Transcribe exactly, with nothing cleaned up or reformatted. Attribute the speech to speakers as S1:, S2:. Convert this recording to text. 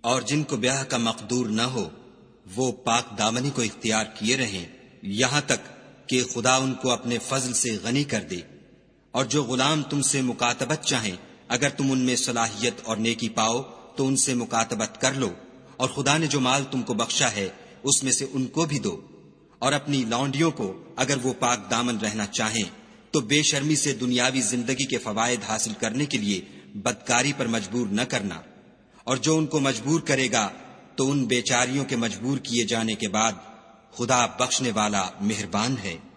S1: और जिनको ब्याह का मकदूर न हो वो पाक दामनी को इख्तियार किए रहें यहां तक कि खुदा उनको अपने फजल से गनी कर दे। और जो गुलाम तुमसे मुकातबत चाहें, अगर तुम उनमें सलाहियत और नेकी पाओ तो उनसे मुकातबत कर लो, और खुदा ने जो माल तुमको बख्शा है उसमें से उनको भी दो। और अपनी लौंडियों को अगर वो पाक दामन रहना चाहें तो बेशर्मी से दुनियावी जिंदगी के फवायद हासिल करने के लिए बदकारी पर मजबूर न करना। और जो उनको मजबूर करेगा तो उन बेचारियों के मजबूर किए जाने के बाद खुदा बख्शने वाला मेहरबान है।